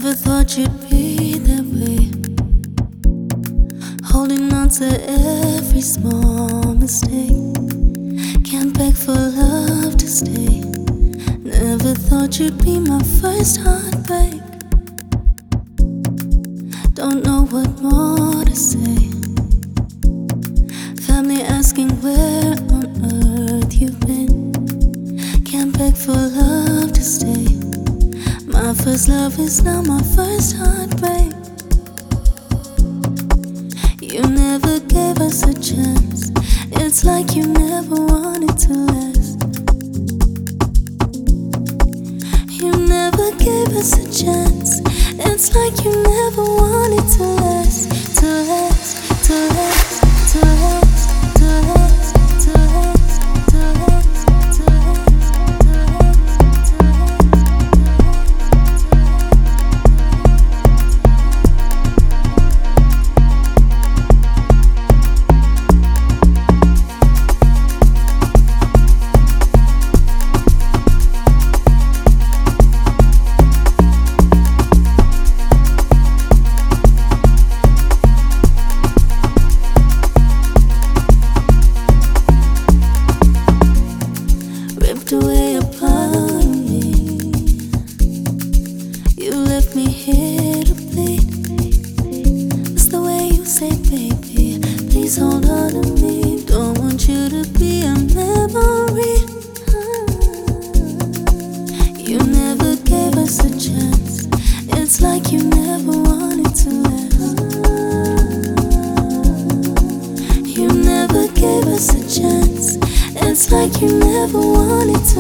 Never thought you'd be that way, holding on to every small mistake. Can't beg for love to stay. Never thought you'd be my first heartbreak. Don't know what more to say. Family asking where on earth you've been. Can't beg for love to stay. My first love is now my first heartbreak. You never gave us a chance. It's like you never wanted to last. You never gave us a chance. It's like you never wanted to last. To last, to last, to last, to last, to last, to last, to away a part of me. You left me here to bleed. It's the way you say, baby, please hold on to me. Don't want you to be a memory. You never gave us a chance. It's like you never wanted to last. You never gave us a chance. It's like you never wanted